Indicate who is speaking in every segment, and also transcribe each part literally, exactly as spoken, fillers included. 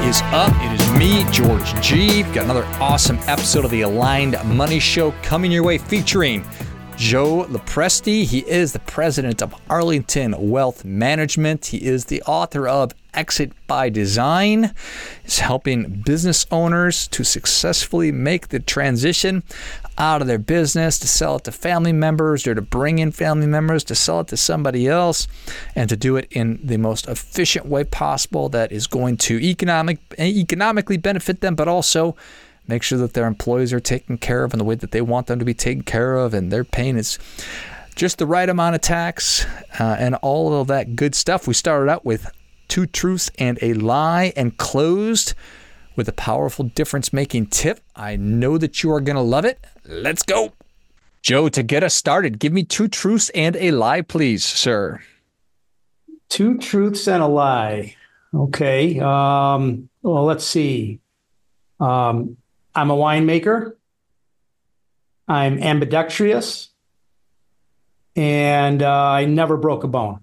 Speaker 1: is up? It is me, George G. Got another awesome episode of the Aligned Money Show coming your way featuring Joe Lopresti. He is the president of Arlington Wealth Management. He is the author of Exit by Design. He's helping business owners to successfully make the transition out of their business, to sell it to family members or to bring in family members, to sell it to somebody else, and to do it in the most efficient way possible that is going to economic, economically benefit them, but also make sure that their employees are taken care of in the way that they want them to be taken care of, and their pain is just the right amount of tax, uh, and all of that good stuff. We started out with two truths and a lie and closed with a powerful difference-making tip. I know that you are going to love it. Let's go. Joe, to get us started, give me two truths and a lie, please, sir.
Speaker 2: Two truths and a lie. Okay. Um, well, let's see. Um, I'm a winemaker. I'm ambidextrous. And uh, I never broke a bone.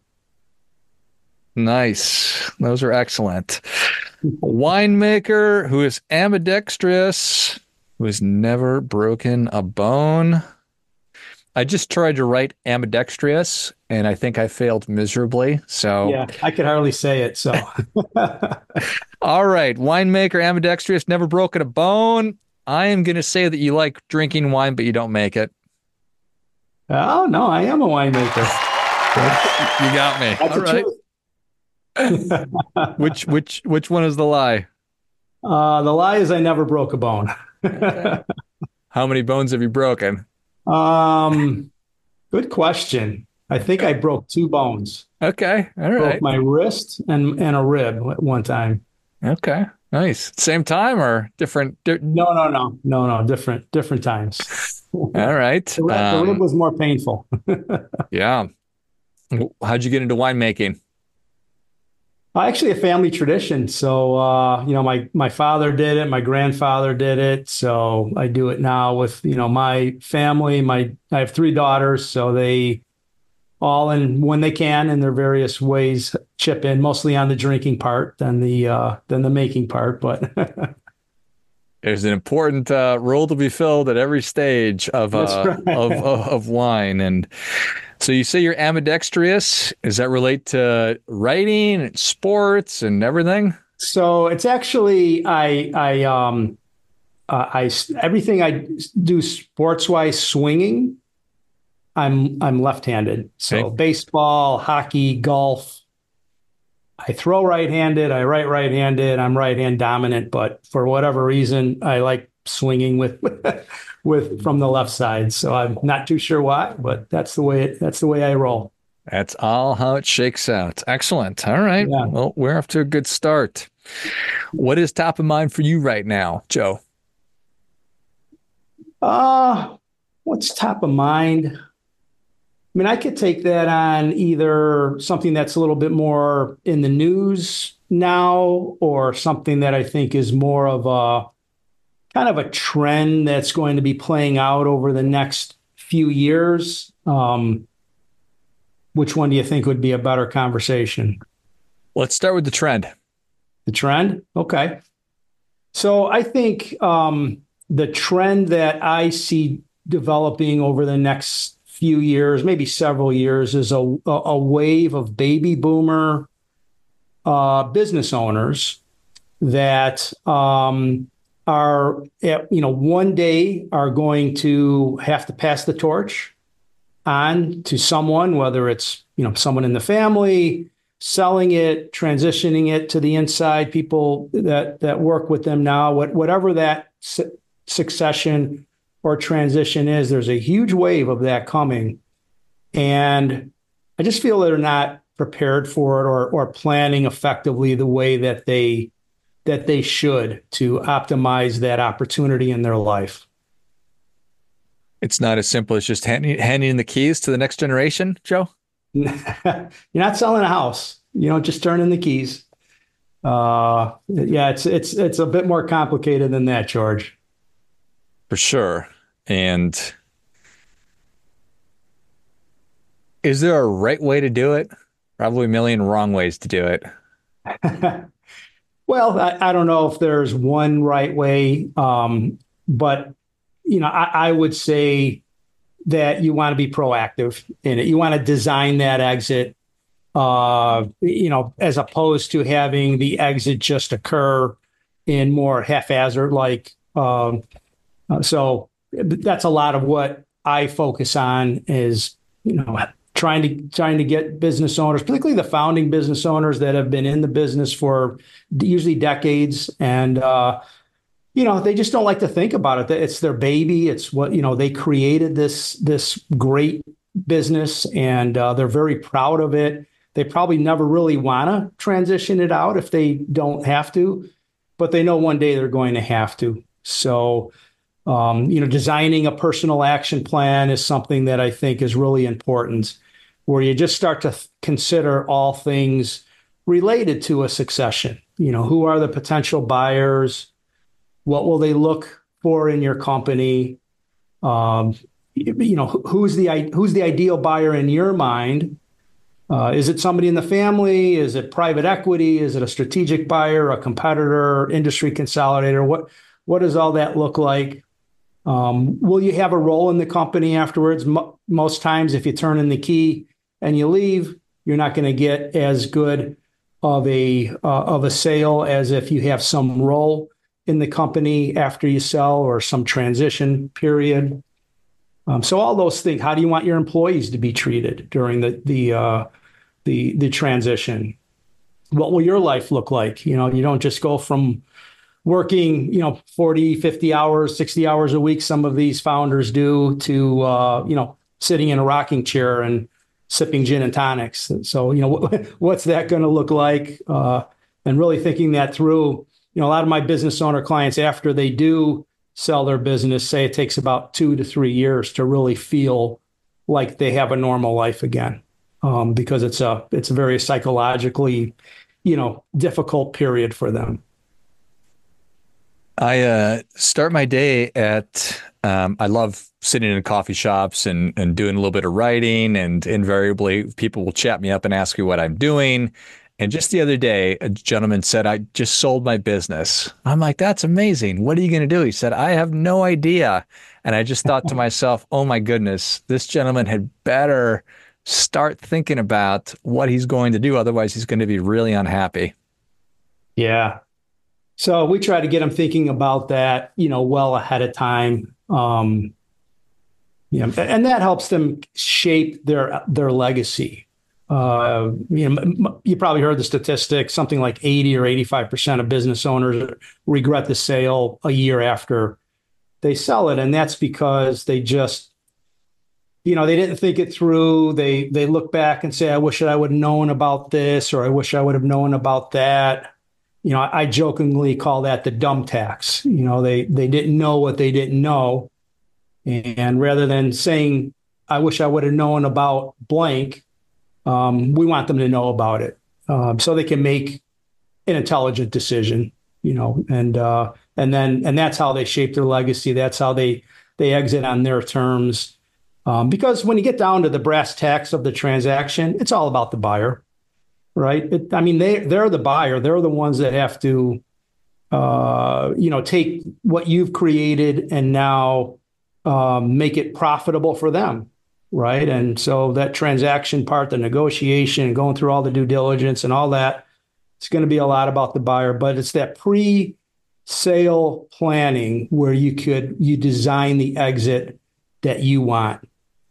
Speaker 1: Nice. Those are excellent. A winemaker who is ambidextrous, who has never broken a bone. I just tried to write ambidextrous, and I think I failed miserably. So
Speaker 2: yeah, I could hardly say it. So
Speaker 1: all right, winemaker, ambidextrous, never broken a bone. I am going to say that you like drinking wine, but you don't make it.
Speaker 2: Oh no, I am a winemaker.
Speaker 1: You got me.
Speaker 2: That's
Speaker 1: all right. which which which one is the lie?
Speaker 2: Uh, the lie is I never broke a bone.
Speaker 1: Okay. How many bones have you broken?
Speaker 2: Um, good question. I think I broke two bones.
Speaker 1: Okay, all right.
Speaker 2: Broke my wrist and and a rib at one time.
Speaker 1: Okay, nice. Same time or different? Di-
Speaker 2: no, no, no, no, no. Different, different times.
Speaker 1: All right.
Speaker 2: The rib,
Speaker 1: um,
Speaker 2: the rib was more painful.
Speaker 1: Yeah. How'd you get into winemaking?
Speaker 2: Actually, a family tradition. So, uh, you know, my my father did it, my grandfather did it. So I do it now with, you know, my family. My I have three daughters, so they all, and when they can, in their various ways, chip in, mostly on the drinking part than the uh, than the making part. But
Speaker 1: there's an important uh, role to be filled at every stage of uh, right. of, of of wine. And so you say you're ambidextrous. Does that relate to writing and sports and everything?
Speaker 2: So it's actually I I um uh, I everything I do sports wise, swinging, I'm I'm left-handed. So okay. Baseball, hockey, golf. I throw right-handed. I write right-handed. I'm right-hand dominant, but for whatever reason, I like swinging with with from the left side. So I'm not too sure why, but that's the way it, that's the way I roll.
Speaker 1: That's all how it shakes out. Excellent. All right. Yeah. Well, we're off to a good start. What is top of mind for you right now, Joe?
Speaker 2: Uh, what's top of mind? I mean, I could take that on either something that's a little bit more in the news now, or something that I think is more of a kind of a trend that's going to be playing out over the next few years. Um, which one do you think would be a better conversation?
Speaker 1: Let's start with the trend.
Speaker 2: The trend? Okay. So I think um, the trend that I see developing over the next few years, maybe several years, is a, a wave of baby boomer uh, business owners that um, are, you know, one day are going to have to pass the torch on to someone, whether it's, you know, someone in the family, selling it, transitioning it to the inside people that that work with them now, what, whatever that su- succession or transition is, there's a huge wave of that coming. And I just feel they're not prepared for it, or or planning effectively the way that they that they should to optimize that opportunity in their life.
Speaker 1: It's not as simple as just handing, handing the keys to the next generation, Joe?
Speaker 2: You're not selling a house. You don't just turn in the keys. Uh, yeah, it's it's it's a bit more complicated than that, George.
Speaker 1: For sure. And is there a right way to do it? Probably a million wrong ways to do it.
Speaker 2: Well, I, I don't know if there's one right way, um, but you know, I, I would say that you want to be proactive in it. You want to design that exit, uh, you know, as opposed to having the exit just occur in more haphazard like. Um, uh, so that's a lot of what I focus on is, you know, trying to trying to get business owners, particularly the founding business owners that have been in the business for usually decades, and uh, you know, they just don't like to think about it. It's their baby. It's what, you know, they created this this great business, and uh, they're very proud of it. They probably never really want to transition it out if they don't have to, but they know one day they're going to have to. So, um, you know, designing a personal action plan is something that I think is really important, where you just start to th- consider all things related to a succession. You know, who are the potential buyers? What will they look for in your company? Um, you know, who's the who's the ideal buyer in your mind? Uh, is it somebody in the family? Is it private equity? Is it a strategic buyer, a competitor, industry consolidator? What what does all that look like? Um, will you have a role in the company afterwards? Mo- most times, if you turn in the key and you leave, you're not going to get as good of a uh, of a sale as if you have some role in the company after you sell or some transition period. Um, so all those things. How do you want your employees to be treated during the the uh, the the transition? What will your life look like? You know, you don't just go from working, you know, forty, fifty hours, sixty hours a week. Some of these founders do to, uh, you know, sitting in a rocking chair and sipping gin and tonics. So, you know, what, what's that going to look like? Uh, and really thinking that through. You know, a lot of my business owner clients, after they do sell their business, say it takes about two to three years to really feel like they have a normal life again, um, because it's a it's a very psychologically, you know, difficult period for them.
Speaker 1: I uh, start my day at, um, I love sitting in coffee shops and, and doing a little bit of writing, and invariably people will chat me up and ask me what I'm doing. And just the other day, a gentleman said, I just sold my business. I'm like, that's amazing. What are you going to do? He said, I have no idea. And I just thought to myself, oh my goodness, this gentleman had better start thinking about what he's going to do. Otherwise, he's going to be really unhappy.
Speaker 2: Yeah. So we try to get them thinking about that, you know, well ahead of time. Um, you know, and that helps them shape their their legacy. Uh, you know, you probably heard the statistic, something like eighty or eighty-five percent of business owners regret the sale a year after they sell it. And that's because they just, you know, they didn't think it through. They they look back and say, I wish I would have known about this, or I wish I would have known about that. You know, I jokingly call that the dumb tax. You know, they they didn't know what they didn't know. And rather than saying, I wish I would have known about blank, um, we want them to know about it, um, so they can make an intelligent decision, you know, and uh, and then and that's how they shape their legacy. That's how they they exit on their terms. Um, because when you get down to the brass tacks of the transaction, it's all about the buyer. Right. It, I mean, they, they're the buyer. They're the ones that have to, uh, you know, take what you've created and now um, make it profitable for them. Right. And so that transaction part, the negotiation, going through all the due diligence and all that, it's going to be a lot about the buyer. But it's that pre-sale planning where you could you design the exit that you want.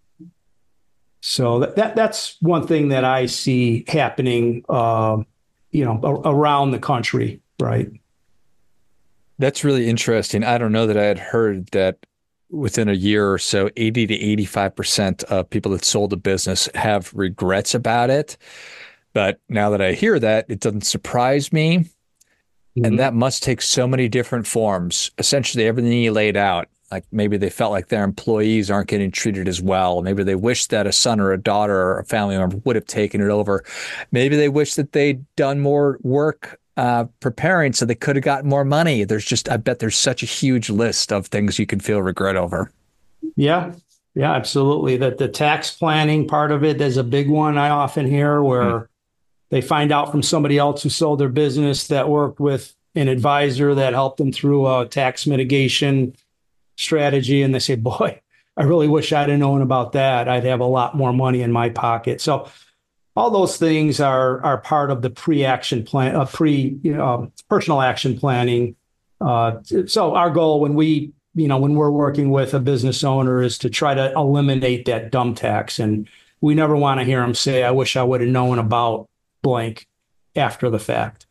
Speaker 2: So that, that that's one thing that I see happening, uh, you know, a, around the country, right?
Speaker 1: That's really interesting. I don't know that I had heard that within a year or so, eighty to eighty-five percent of people that sold a business have regrets about it. But now that I hear that, it doesn't surprise me. Mm-hmm. And that must take so many different forms. Essentially, everything you laid out. Like maybe they felt like their employees aren't getting treated as well. Maybe they wish that a son or a daughter or a family member would have taken it over. Maybe they wish that they'd done more work uh, preparing so they could have gotten more money. There's just, I bet there's such a huge list of things you can feel regret over.
Speaker 2: Yeah, yeah, absolutely. That the tax planning part of it is a big one I often hear where mm. They find out from somebody else who sold their business that worked with an advisor that helped them through a tax mitigation strategy. And they say, boy, I really wish I'd have known about that. I'd have a lot more money in my pocket. So all those things are are part of the pre-action plan, uh, pre you know, personal action planning. Uh, so our goal when we, you know, when we're working with a business owner is to try to eliminate that dumb tax. And we never want to hear them say, I wish I would have known about blank after the fact.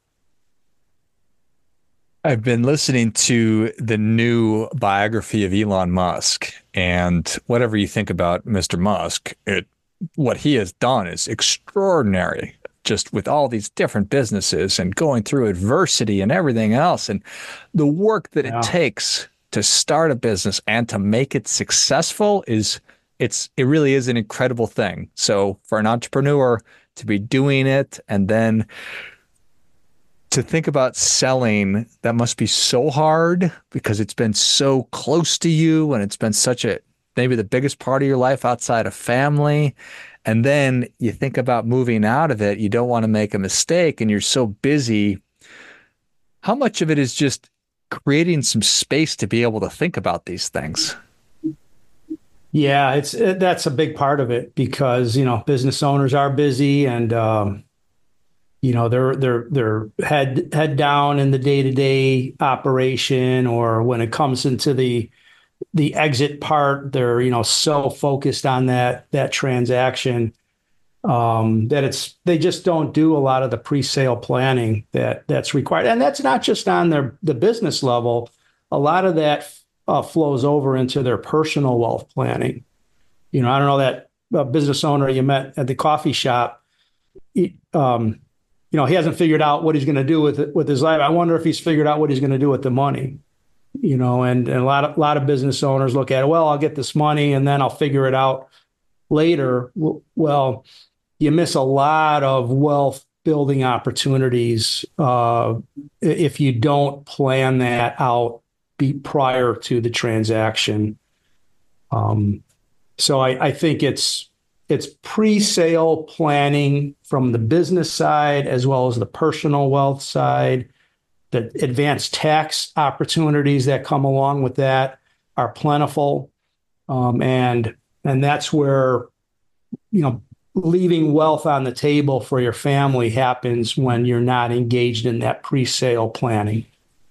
Speaker 1: I've been listening to the new biography of Elon Musk, and whatever you think about Mister Musk, it what he has done is extraordinary, just with all these different businesses and going through adversity and everything else. And the work that yeah. it takes to start a business and to make it successful is it's it really is an incredible thing. So for an entrepreneur to be doing it and then to think about selling, that must be so hard because it's been so close to you and it's been such a, maybe the biggest part of your life outside of family. And then you think about moving out of it, you don't want to make a mistake and you're so busy. How much of it is just creating some space to be able to think about these things?
Speaker 2: Yeah, it's it, that's a big part of it because, you know, business owners are busy and, um, you know, they're they're they're head head down in the day-to-day operation, or when it comes into the the exit part, they're, you know, so focused on that that transaction um, that it's they just don't do a lot of the pre-sale planning that that's required. And that's not just on their the business level. A lot of that uh, flows over into their personal wealth planning. You know, I don't know that uh, business owner you met at the coffee shop. He, um, You know, he hasn't figured out what he's going to do with it, with his life. I wonder if he's figured out what he's going to do with the money. You know, and, and a lot of a lot of business owners look at it. Well, I'll get this money and then I'll figure it out later. Well, you miss a lot of wealth building opportunities uh, if you don't plan that out be prior to the transaction. Um, so I, I think it's. It's pre-sale planning from the business side as well as the personal wealth side. The advanced tax opportunities that come along with that are plentiful. Um, and, and that's where, you know, leaving wealth on the table for your family happens when you're not engaged in that pre-sale planning.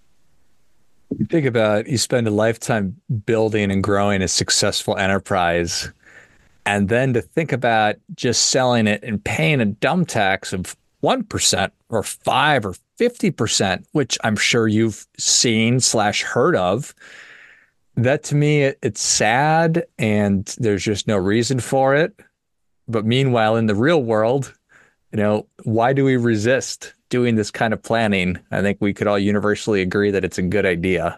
Speaker 1: You think about, you spend a lifetime building and growing a successful enterprise. And then to think about just selling it and paying a dumb tax of one percent or five or fifty percent, which I'm sure you've seen slash heard of, that to me, it, it's sad and there's just no reason for it. But meanwhile, in the real world, you know, why do we resist doing this kind of planning? I think we could all universally agree that it's a good idea.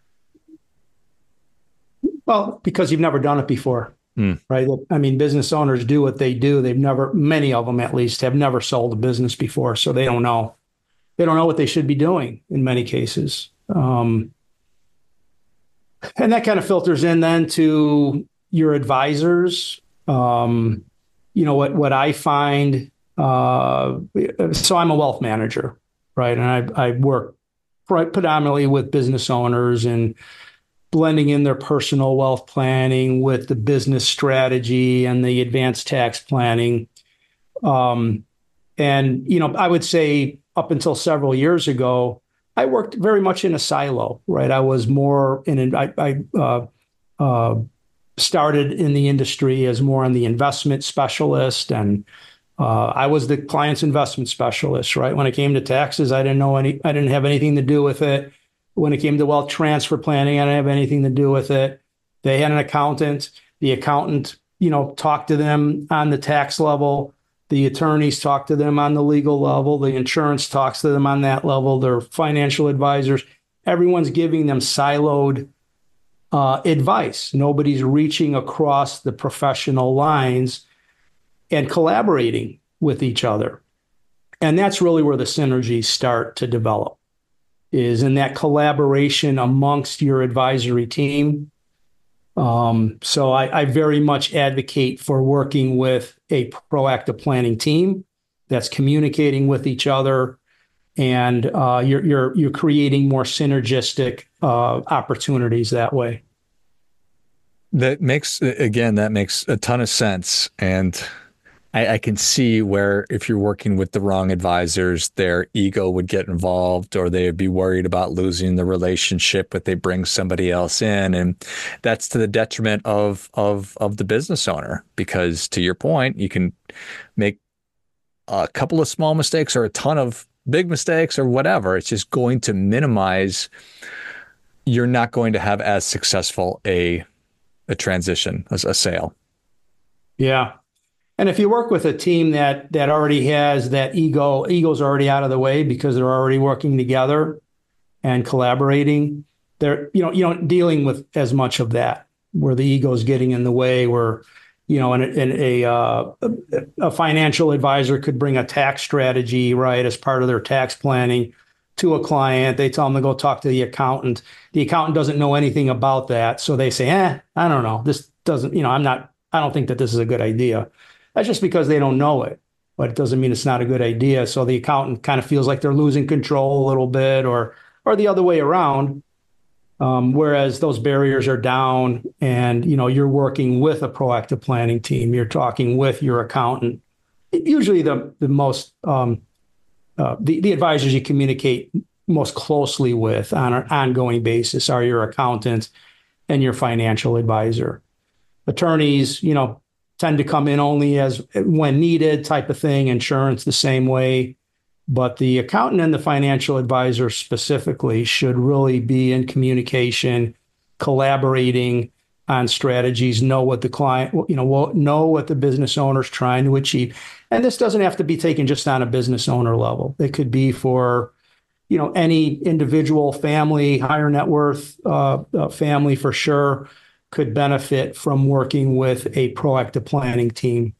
Speaker 2: Well, because you've never done it before. Mm. Right. I mean, business owners do what they do. They've never, many of them at least, have never sold a business before. So they don't know. They don't know what they should be doing in many cases. Um, and that kind of filters in then to your advisors. Um, you know, what, what I find, uh, so I'm a wealth manager, right? And I, I work predominantly with business owners and blending in their personal wealth planning with the business strategy and the advanced tax planning. Um, and, you know, I would say up until several years ago, I worked very much in a silo, right? I was more in, an, I, I uh, uh, started in the industry as more on the investment specialist. And uh, I was the client's investment specialist, right? When it came to taxes, I didn't know any, I didn't have anything to do with it. When it came to wealth transfer planning, I didn't have anything to do with it. They had an accountant. The accountant, you know, talked to them on the tax level. The attorneys talk to them on the legal level. The insurance talks to them on that level. Their financial advisors. Everyone's giving them siloed uh, advice. Nobody's reaching across the professional lines and collaborating with each other. And that's really where the synergies start to develop, is in that collaboration amongst your advisory team. Um, so I, I very much advocate for working with a proactive planning team that's communicating with each other, and uh, you're you're you're creating more synergistic uh, opportunities that way.
Speaker 1: That makes, again, that makes a ton of sense. And I, I can see where if you're working with the wrong advisors, their ego would get involved, or they'd be worried about losing the relationship if they bring somebody else in. And that's to the detriment of, of, of the business owner, because to your point, you can make a couple of small mistakes or a ton of big mistakes or whatever. It's just going to minimize. You're not going to have as successful a a transition, as a sale.
Speaker 2: Yeah. And if you work with a team that that already has that ego, ego's already out of the way because they're already working together and collaborating, they're, you know, you know, dealing with as much of that where the ego is getting in the way, where, you know, and, and a, uh, a financial advisor could bring a tax strategy, right, as part of their tax planning to a client. They tell them to go talk to the accountant. The accountant doesn't know anything about that. So they say, eh, I don't know. This doesn't, you know, I'm not, I don't think that this is a good idea. That's just because they don't know it, but it doesn't mean it's not a good idea. So the accountant kind of feels like they're losing control a little bit, or, or the other way around. Um, whereas those barriers are down, and, you know, you're working with a proactive planning team. You're talking with your accountant. Usually the, the most, um, Uh, the, the advisors you communicate most closely with on an ongoing basis are your accountant and your financial advisor. Attorneys, you know, tend to come in only as when needed type of thing. Insurance the same way. But the accountant and the financial advisor specifically should really be in communication, collaborating on strategies, know what the client, you know, know what the business owner's trying to achieve. And this doesn't have to be taken just on a business owner level. It could be for, you know, any individual, family, higher net worth uh, uh, family for sure could benefit from working with a proactive planning team.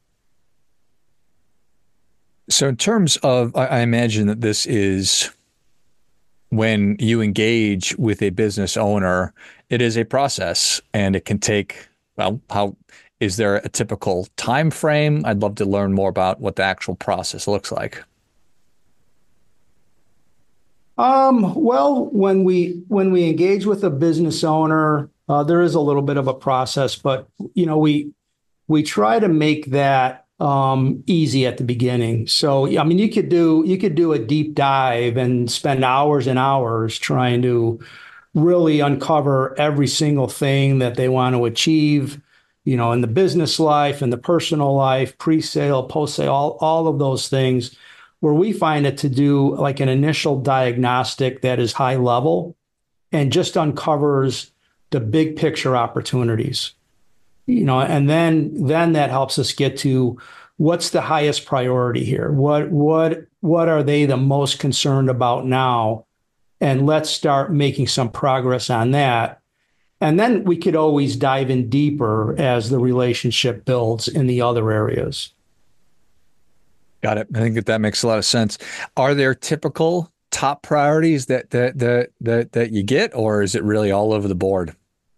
Speaker 1: So in terms of, I imagine that this is when you engage with a business owner, it is a process, and it can take, well, how is there a typical time frame? I'd love to learn more about what the actual process looks like.
Speaker 2: Um, well, when we when we engage with a business owner, uh, there is a little bit of a process, but you know, we we try to make that um, easy at the beginning. So, I mean, you could do you could do a deep dive and spend hours and hours trying to really uncover every single thing that they want to achieve, you know, in the business life, in the personal life, pre-sale, post-sale, all, all of those things, where we find it to do like an initial diagnostic that is high level and just uncovers the big picture opportunities, you know, and then then that helps us get to what's the highest priority here? What what what are they the most concerned about now? And let's start making some progress on that. And then we could always dive in deeper as the relationship builds in the other areas.
Speaker 1: Got it. I think that that makes a lot of sense. Are there typical top priorities that that that that, that you get, or is it really all over the board?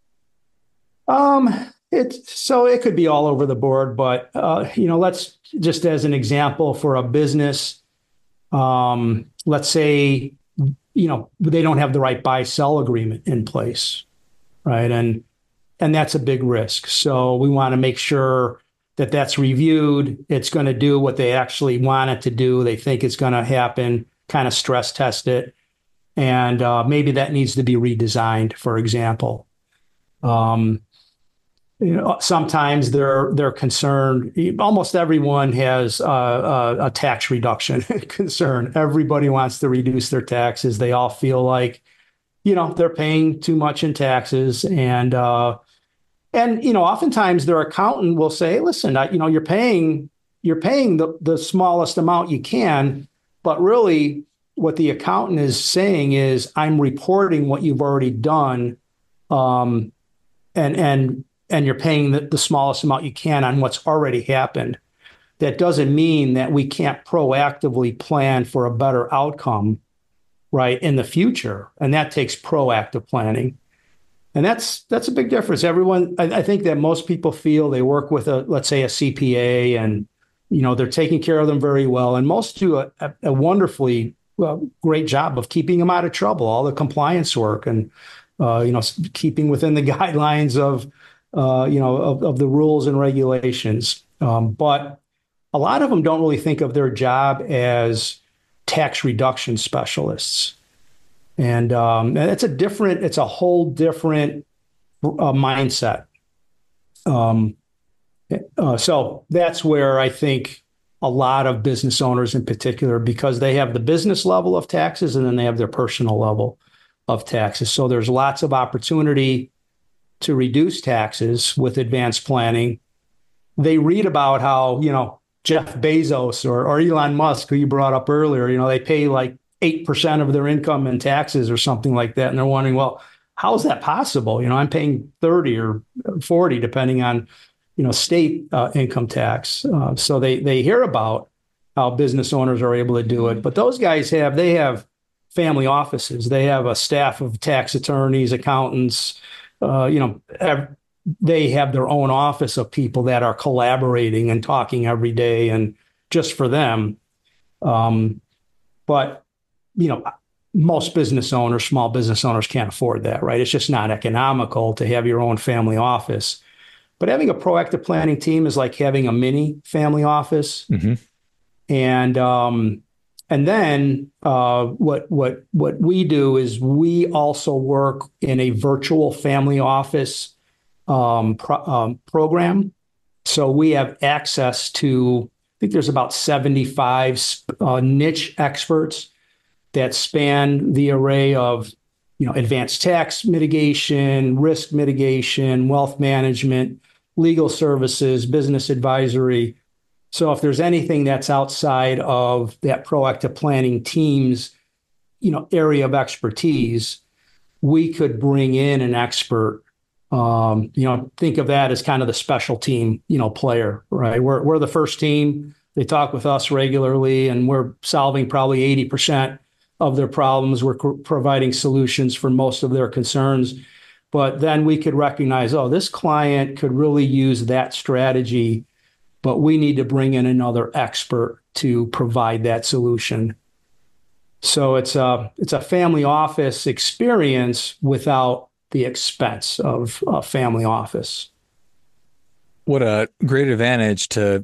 Speaker 2: Um, it's so it could be all over the board, but uh, you know, let's just as an example for a business, um, let's say, you know, they don't have the right buy-sell agreement in place, right? And and that's a big risk. So we want to make sure that that's reviewed. It's going to do what they actually want it to do. They think it's going to happen, kind of stress test it. And uh, maybe that needs to be redesigned, for example. Um, you know, sometimes they're they're concerned. Almost everyone has uh, a, a tax reduction concern. Everybody wants to reduce their taxes. They all feel like, you know, they're paying too much in taxes, and uh, and you know, oftentimes their accountant will say, "Listen, I, you know, you're paying you're paying the the smallest amount you can, but really, what the accountant is saying is, I'm reporting what you've already done, um, and and." and you're paying the, the smallest amount you can on what's already happened. That doesn't mean that we can't proactively plan for a better outcome, right, in the future. And that takes proactive planning. And that's that's a big difference. Everyone, I, I think that most people feel they work with a, let's say, a C P A, and You know, they're taking care of them very well, and most do a, a, a wonderfully well, great job of keeping them out of trouble. All the compliance work and uh, you know, keeping within the guidelines of uh, you know of, of the rules and regulations. Um, but a lot of them don't really think of their job as tax reduction specialists. And, um, and it's a different, it's a whole different uh, mindset. Um, uh, so that's where I think a lot of business owners in particular, because they have the business level of taxes and then they have their personal level of taxes. So there's lots of opportunity to reduce taxes with advanced planning. They read about how, you know, Jeff Bezos or, or Elon Musk, who you brought up earlier, you know, they pay like eight percent of their income in taxes or something like that. And they're wondering, well, how is that possible? You know, I'm paying thirty or forty, depending on, you know, state uh, income tax. Uh, so they, they hear about how business owners are able to do it. But those guys have, they have family offices. They have a staff of tax attorneys, accountants, uh, you know, have, they have their own office of people that are collaborating and talking every day and just for them. Um, but, you know, most business owners, small business owners can't afford that, right? It's just not economical to have your own family office. But having a proactive planning team is like having a mini family office. Mm-hmm. And um, and then uh, what what what we do is we also work in a virtual family office Um, pro, um, program. So we have access to, I think there's about seventy-five uh, niche experts that span the array of, you know, advanced tax mitigation, risk mitigation, wealth management, legal services, business advisory. So if there's anything that's outside of that proactive planning team's, you know, area of expertise, we could bring in an expert. Um, you know, think of that as kind of the special team, you know, player, right? We're, we're the first team. They talk with us regularly and we're solving probably eighty percent of their problems. We're co- providing solutions for most of their concerns. But then we could recognize, oh, this client could really use that strategy, but we need to bring in another expert to provide that solution. So it's a, it's a family office experience without the expense of a family office.
Speaker 1: What a great advantage to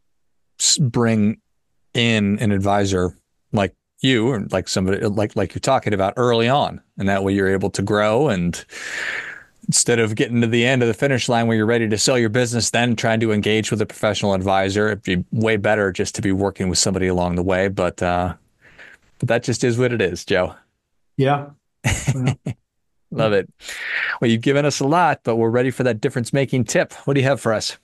Speaker 1: bring in an advisor like you, or like somebody like like you're talking about early on, and that way you're able to grow. And instead of getting to the end of the finish line where you're ready to sell your business, then trying to engage with a professional advisor, it'd be way better just to be working with somebody along the way. But uh, but that just is what it is, Joe.
Speaker 2: Yeah. yeah.
Speaker 1: Love it. Well, you've given us a lot, but we're ready for that difference-making tip. What do you have for us?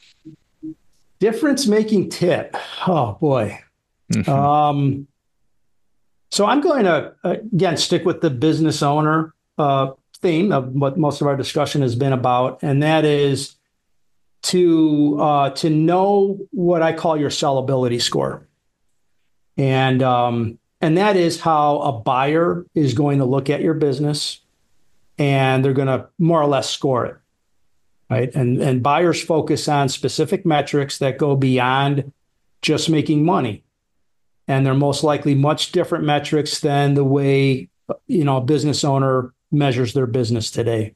Speaker 2: Difference-making tip. Oh, boy. Mm-hmm. Um, so I'm going to, uh, again, stick with the business owner uh, theme of what most of our discussion has been about, and that is to uh, to know what I call your sellability score. And um, and that is how a buyer is going to look at your business, and they're going to more or less score it, right? And, and buyers focus on specific metrics that go beyond just making money. And they're most likely much different metrics than the way, you know, a business owner measures their business today.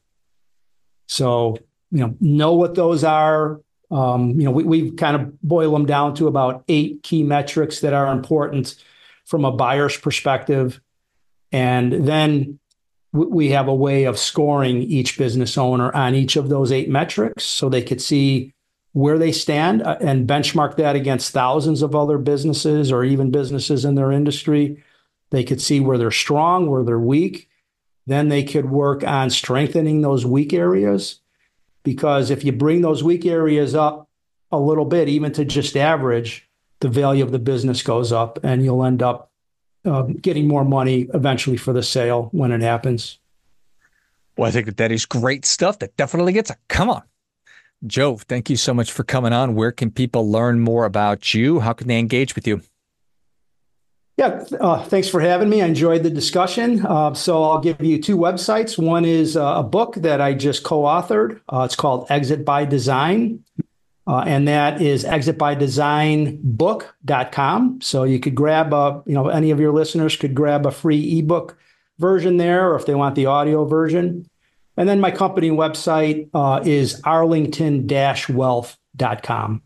Speaker 2: So, you know, know what those are. Um, you know, we, we've kind of boiled them down to about eight key metrics that are important from a buyer's perspective. And then we have a way of scoring each business owner on each of those eight metrics so they could see where they stand and benchmark that against thousands of other businesses or even businesses in their industry. They could see where they're strong, where they're weak. Then they could work on strengthening those weak areas, because if you bring those weak areas up a little bit, even to just average, the value of the business goes up and you'll end up Uh, getting more money eventually for the sale when it happens.
Speaker 1: Well, I think that that is great stuff. That definitely gets a come on. Joe, thank you so much for coming on. Where can people learn more about you? How can they engage with you?
Speaker 2: Yeah, uh, thanks for having me. I enjoyed the discussion. Uh, so I'll give you two websites. One is uh, a book that I just co-authored. Uh, it's called Exit by Design. Uh, and that is exit by design book dot com. So you could grab a, you know, any of your listeners could grab a free ebook version there, or if they want the audio version. And then my company website uh, is arlington dash wealth dot com.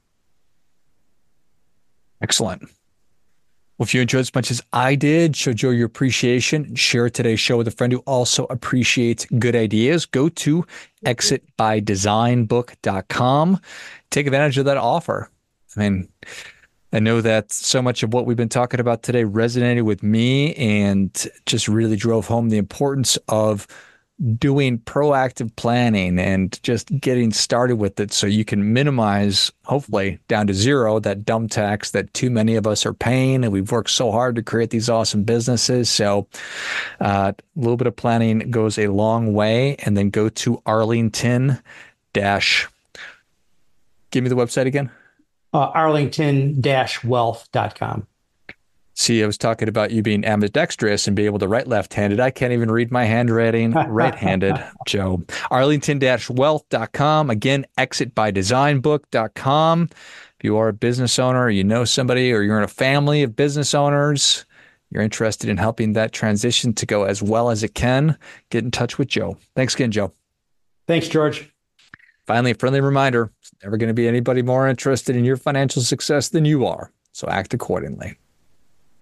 Speaker 1: Excellent. Well, if you enjoyed as much as I did, show Joe your appreciation, share today's show with a friend who also appreciates good ideas, go to exit by design book dot com. Take advantage of that offer. I mean, I know that so much of what we've been talking about today resonated with me and just really drove home the importance of doing proactive planning and just getting started with it so you can minimize, hopefully, down to zero, that dumb tax that too many of us are paying. And we've worked so hard to create these awesome businesses. So uh, a little bit of planning goes a long way. And then go to Arlington dash, give me the website again.
Speaker 2: Uh, arlington dash wealth dot com.
Speaker 1: See, I was talking about you being ambidextrous and being able to write left-handed. I can't even read my handwriting right-handed, Joe. Arlington dash wealth dot com. Again, exit by design book dot com. If you are a business owner, or you know somebody, or you're in a family of business owners, you're interested in helping that transition to go as well as it can, get in touch with Joe. Thanks again, Joe.
Speaker 2: Thanks, George.
Speaker 1: Finally, a friendly reminder, there's never going to be anybody more interested in your financial success than you are, so act accordingly.